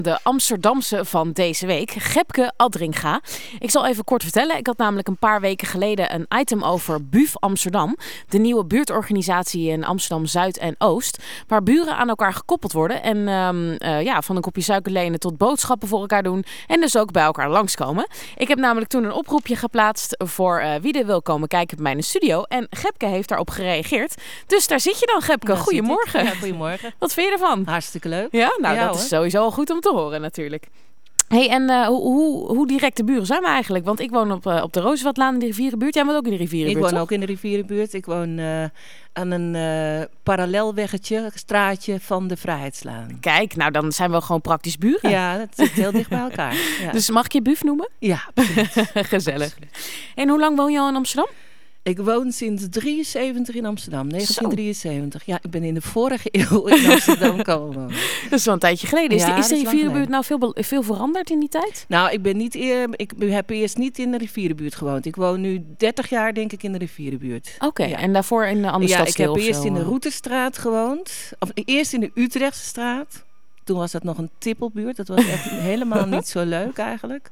De Amsterdamse van deze week, Gepke Adringa. Ik zal even kort vertellen. Ik had namelijk een paar weken geleden een item over BUF Amsterdam. De nieuwe buurtorganisatie in Amsterdam Zuid en Oost. Waar buren aan elkaar gekoppeld worden. En van een kopje suiker lenen tot boodschappen voor elkaar doen. En dus ook bij elkaar langskomen. Ik heb namelijk toen een oproepje geplaatst voor wie er wil komen kijken bij mij in de studio. En Gepke heeft daarop gereageerd. Dus daar zit je dan, Gepke. Goedemorgen. Ja, goedemorgen. Wat vind je ervan? Hartstikke leuk. Ja, nou dat is sowieso al goed om te horen natuurlijk. Hey, en hoe directe buren zijn we eigenlijk? Want ik woon op de Rooseveltlaan in de Rivierenbuurt. Jij woont ook in de Rivierenbuurt, Ik woon toch? ook in de Rivierenbuurt. Ik woon aan een parallelweggetje, straatje van de Vrijheidslaan. Kijk, nou dan zijn we gewoon praktisch buren. Ja, dat zit heel dicht bij elkaar. Ja. Dus mag ik je buf noemen? Ja, absoluut. Gezellig. En hoe lang woon je al in Amsterdam? Ik woon sinds 73 in Amsterdam, 1973. Ja, ik ben in de vorige eeuw in Amsterdam komen wonen. Dat is wel een tijdje geleden. Ja, Is de dat is Rivierenbuurt lang nou veel veranderd in die tijd? Nou, ik heb eerst niet in de Rivierenbuurt gewoond. Ik woon nu 30 jaar denk ik in de Rivierenbuurt. Oké, Ja. En daarvoor in een andere stadsdeel ik heb of eerst zo? in de Routestraat gewoond. Of eerst in de Utrechtse straat. Toen was dat nog een tippelbuurt. Dat was echt helemaal niet zo leuk eigenlijk.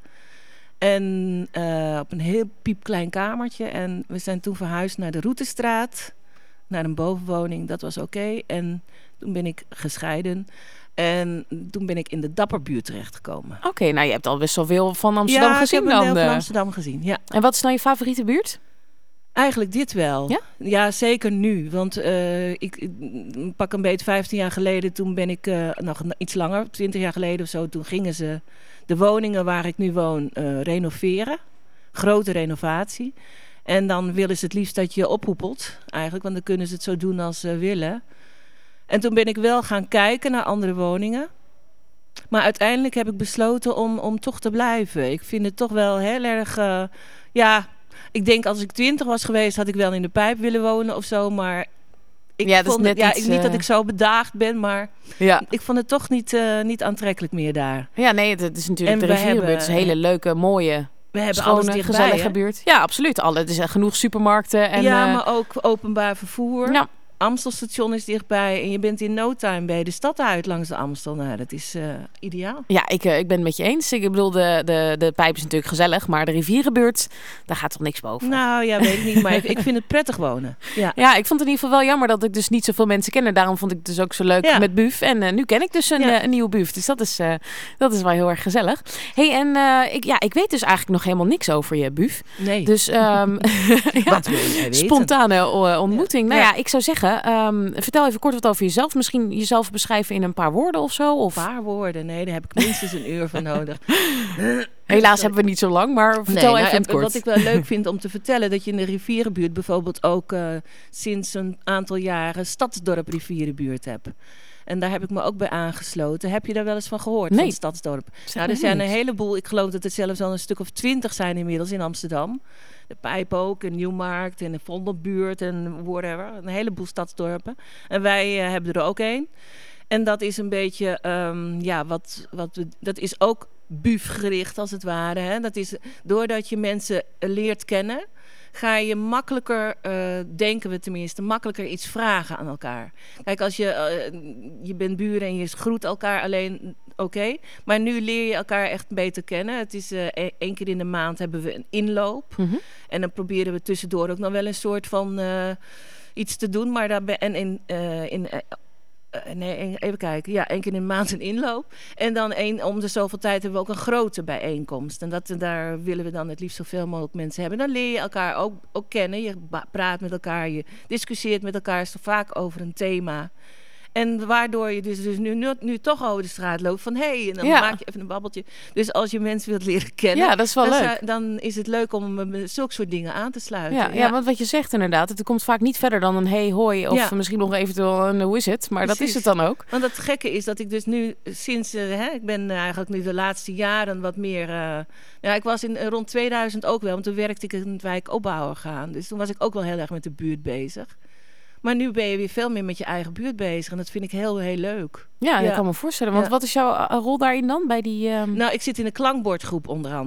En op een heel piepklein kamertje. En we zijn toen verhuisd naar de Routestraat. Naar een bovenwoning. Dat was oké. En toen ben ik gescheiden. En toen ben ik in de Dapperbuurt terechtgekomen. Oké, nou je hebt al best wel veel van Amsterdam gezien ik heb een dan. deel van Amsterdam gezien, ja. En wat is nou je favoriete buurt? Eigenlijk dit wel. Ja? Ja, zeker nu. Want ik pak een beetje 15 jaar geleden, toen ben ik nog iets langer, 20 jaar geleden of zo, toen gingen ze de woningen waar ik nu woon renoveren. Grote renovatie. En dan willen ze het liefst dat je ophoepelt, eigenlijk, want dan kunnen ze het zo doen als ze willen. En toen ben ik wel gaan kijken naar andere woningen. Maar uiteindelijk heb ik besloten om toch te blijven. Ik vind het toch wel heel erg, ik denk als ik 20 was geweest, had ik wel in de Pijp willen wonen of zo. Maar ik vond het, niet dat ik zo bedaagd ben, maar ik vond het toch niet aantrekkelijk meer daar. Ja, nee, het is natuurlijk En de Rivierenbuurt. Het is een hele leuke, mooie, we hebben schone, alles dichtbij, gezellige hè? buurt. Ja, absoluut. Er zijn genoeg supermarkten. En, maar ook openbaar vervoer. Ja. Amstelstation is dichtbij en je bent in no time bij de stad uit langs de Amstel. Nou, dat is ideaal. Ja, ik ben het met je eens. Ik bedoel, de Pijp is natuurlijk gezellig, maar de Rivierenbuurt, daar gaat toch niks boven? Nou ja, weet ik niet, maar ik vind het prettig wonen. Ja, ik vond het in ieder geval wel jammer dat ik dus niet zoveel mensen ken. En daarom vond ik het dus ook zo leuk met BUF. En nu ken ik dus een nieuwe BUF. Dus dat is wel heel erg gezellig. Hey, en ik weet dus eigenlijk nog helemaal niks over je BUF. Nee. Dus wat wil jij weten? Spontane ontmoeting. Ja. Nou ja, ik zou zeggen, vertel even kort wat over jezelf. Misschien jezelf beschrijven in een paar woorden of zo? Of? Een paar woorden? Nee, daar heb ik minstens een uur voor nodig. Helaas hebben we niet zo lang, maar vertel even in het kort. Wat ik wel leuk vind om te vertellen, dat je in de Rivierenbuurt bijvoorbeeld ook sinds een aantal jaren Stadsdorp Rivierenbuurt hebt. En daar heb ik me ook bij aangesloten. Heb je daar wel eens van gehoord, van Stadsdorp? Er zijn een heleboel, ik geloof dat er zelfs al een stuk of 20 zijn inmiddels in Amsterdam. De Pijp ook, en Nieuwmarkt en de Vondelbuurt en whatever. Een heleboel stadsdorpen. En wij hebben er ook een. En dat is een beetje, dat is ook BUF-gericht als het ware. Hè? Dat is, doordat je mensen leert kennen, ga je makkelijker, denken we tenminste, makkelijker iets vragen aan elkaar. Kijk, als je bent buren en je groet elkaar alleen, oké. Maar nu leer je elkaar echt beter kennen. Het is 1 keer in de maand hebben we een inloop. Mhm. En dan proberen we tussendoor ook nog wel een soort van iets te doen. Maar even kijken. Ja, 1 keer in de maand een inloop. En dan om de zoveel tijd hebben we ook een grote bijeenkomst. En daar willen we dan het liefst zoveel mogelijk mensen hebben. Dan leer je elkaar ook kennen. Je praat met elkaar, je discussieert met elkaar zo vaak over een thema. En waardoor je dus nu toch over de straat loopt van en dan maak je even een babbeltje. Dus als je mensen wilt leren kennen, dat is wel leuk. Dan is het leuk om zulke soort dingen aan te sluiten. Ja, want wat je zegt inderdaad, het komt vaak niet verder dan een hey, hoi of misschien nog eventueel een hoe is het, maar precies. Dat is het dan ook. Want het gekke is dat ik dus nu sinds, ik ben eigenlijk nu de laatste jaren wat meer, ik was rond 2000 ook wel, want toen werkte ik in het wijk Opbouwergaan. Dus toen was ik ook wel heel erg met de buurt bezig. Maar nu ben je weer veel meer met je eigen buurt bezig. En dat vind ik heel, heel leuk. Ja, dat kan me voorstellen. Want wat is jouw rol daarin dan? Bij die, Nou, ik zit in een klankbordgroep onder andere.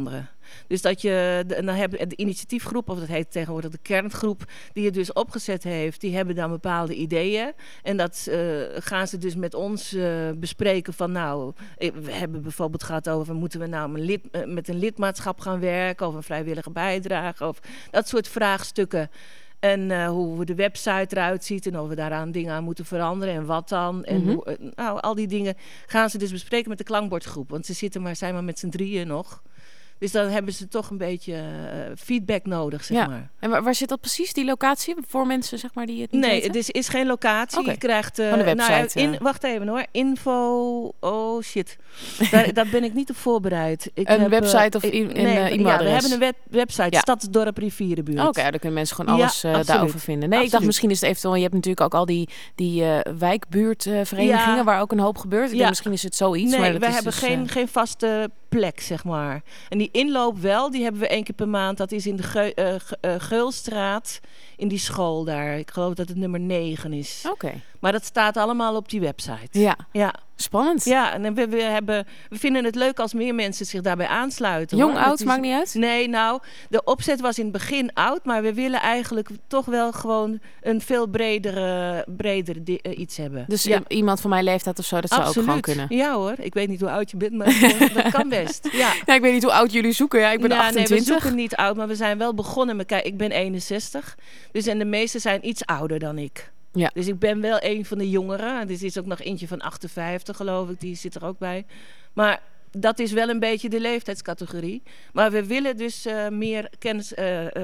Dus dat je, dan hebben de initiatiefgroep, of dat heet tegenwoordig de kerngroep, die het dus opgezet heeft, die hebben dan bepaalde ideeën. En dat gaan ze dus met ons bespreken van we hebben bijvoorbeeld gehad over, moeten we nou met een lidmaatschap gaan werken, of een vrijwillige bijdrage, of dat soort vraagstukken. En hoe de website eruit ziet en of we daaraan dingen aan moeten veranderen en wat dan. En al die dingen gaan ze dus bespreken met de klankbordgroep. Want ze zijn maar met z'n drieën nog. Dus dan hebben ze toch een beetje feedback nodig, zeg maar. En waar zit dat precies, die locatie? Voor mensen, zeg maar, die het niet weten? Nee, het is geen locatie. Okay. Je krijgt... van de website. Wacht even hoor. Info... Oh, shit. Daar ben ik niet op voorbereid. Een website of e-mailadres? Ja, we hebben een website. Stadsdorp Rivierenbuurt. Oké, daar kunnen mensen gewoon alles daarover vinden. Nee, ik dacht misschien is het eventueel... Je hebt natuurlijk ook al die wijkbuurtverenigingen waar ook een hoop gebeurt. Ik denk, misschien is het zoiets. Nee, maar wij hebben geen vaste plek, zeg maar. En die inloop wel, die hebben we 1 keer per maand. Dat is in de Geulstraat, in die school daar. Ik geloof dat het nummer 9 is. Oké. Maar dat staat allemaal op die website. Ja. Spannend. Ja, en we vinden het leuk als meer mensen zich daarbij aansluiten. Jong, oud, maakt niet uit? Nee, de opzet was in het begin oud, maar we willen eigenlijk toch wel gewoon een veel breder iets hebben. Dus iemand van mijn leeftijd of zo, dat zou ook gewoon kunnen? Ja hoor, ik weet niet hoe oud je bent, maar dat kan best. Ja. Ik weet niet hoe oud jullie zoeken. Ja, ik ben 28. Nee, we zoeken niet oud, maar we zijn wel begonnen. Kijk, ik ben 61, dus en de meesten zijn iets ouder dan ik. Ja. Dus ik ben wel een van de jongeren. Er is ook nog eentje van 58, geloof ik. Die zit er ook bij. Maar dat is wel een beetje de leeftijdscategorie. Maar we willen dus meer kennis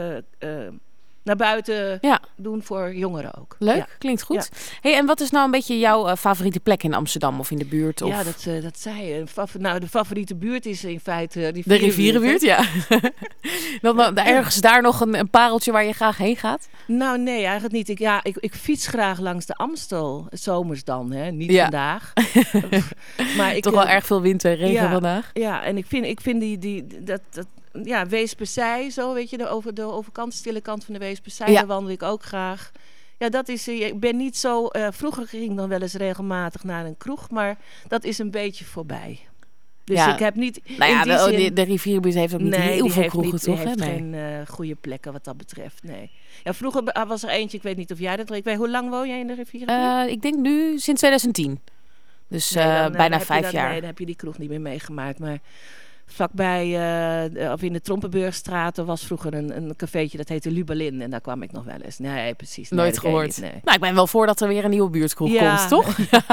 naar buiten doen voor jongeren ook. Leuk, klinkt goed. Ja. Hey, en wat is nou een beetje jouw favoriete plek in Amsterdam of in de buurt? Of? Ja, dat zei je. De favoriete buurt is in feite de Rivierenbuurt, ja. Dan ergens daar nog een pareltje waar je graag heen gaat? Nou, nee, eigenlijk niet. Ik fiets graag langs de Amstel. Zomers dan, hè? Niet vandaag. Maar toch wel erg veel wind en regen vandaag. Ja, en ik vind dat Weesperzij, zo weet je, de overkant, stille kant van de Weesperzij, daar wandel ik ook graag. Ja, dat is, ik ben niet zo, vroeger ging ik dan wel eens regelmatig naar een kroeg, maar dat is een beetje voorbij. Dus ik heb niet... de Rivierenbuurt heeft ook niet heel veel kroegen, toch? Die heeft geen goede plekken wat dat betreft, nee. Ja, vroeger was er eentje, ik weet niet of jij dat... Hoe lang woon jij in de Rivierenbuurt? Ik denk nu sinds 2010. Dus bijna 5 jaar. Nee, dan heb je die kroeg niet meer meegemaakt, maar... Vlakbij, of in de Trompenburgstraat, er was vroeger een cafeetje, dat heette Lubelin. En daar kwam ik nog wel eens. Nee, precies. Nooit gehoord. Nee. Nou, ik ben wel voor dat er weer een nieuwe buurtkroeg komt, toch?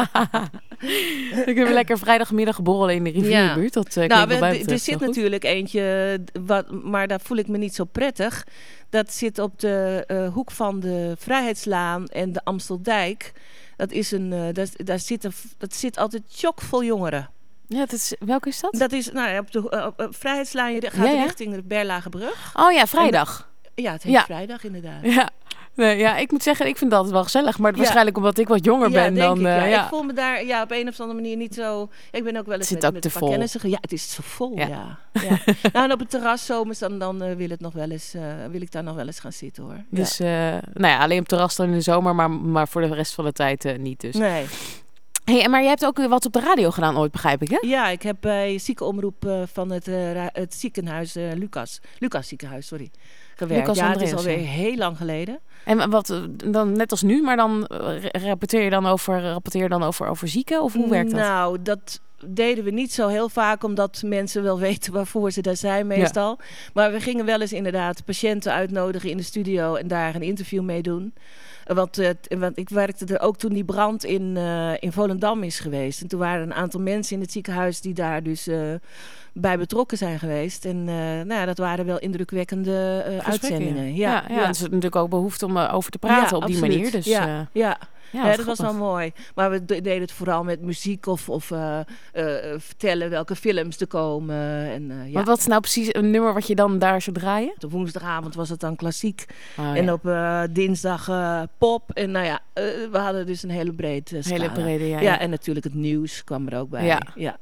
Dan kunnen we lekker vrijdagmiddag borrelen in de Rivierenbuurt. Er zit natuurlijk eentje, maar daar voel ik me niet zo prettig. Dat zit op de hoek van de Vrijheidslaan en de Amsteldijk. Dat zit altijd chockvol jongeren. Ja, welke is dat? Dat is op de Vrijheidslaan. Je gaat richting de Berlagebrug. Oh ja, vrijdag. Het heet vrijdag inderdaad. Ja. Nee, ik moet zeggen, ik vind dat wel gezellig. Maar waarschijnlijk omdat ik wat jonger ben dan... Ik voel me daar op een of andere manier niet zo... Ik ben ook wel eens met een paar kennissen. Ja, het is zo vol, ja. En op het terras zomers, dan wil ik daar nog wel eens gaan zitten, hoor. Dus, alleen op het terras dan in de zomer, maar voor de rest van de tijd niet dus. Nee. Hey, maar je hebt ook wat op de radio gedaan ooit, begrijp ik, hè? Ja, ik heb bij ziekenomroep van het ziekenhuis Lucas ziekenhuis, gewerkt. Lucas Andreas, het is alweer heel lang geleden. En wat dan net als nu, maar dan rapporteer je dan over zieken? Of hoe werkt dat? Nou, dat deden we niet zo heel vaak, omdat mensen wel weten waarvoor ze daar zijn meestal. Ja. Maar we gingen wel eens inderdaad patiënten uitnodigen in de studio en daar een interview mee doen. Want ik werkte er ook toen die brand in Volendam is geweest. En toen waren er een aantal mensen in het ziekenhuis die daar dus bij betrokken zijn geweest. En dat waren wel indrukwekkende uitzendingen. Ja, er is natuurlijk ook behoefte om over te praten op die manier. Dus, dat was wel mooi. Maar we deden het vooral met muziek of vertellen welke films er komen. Maar wat is nou precies een nummer wat je dan daar zou draaien? Op woensdagavond was het dan klassiek. En op dinsdag pop. En we hadden dus een hele brede scala. Hele brede, en natuurlijk het nieuws kwam er ook bij. Ja.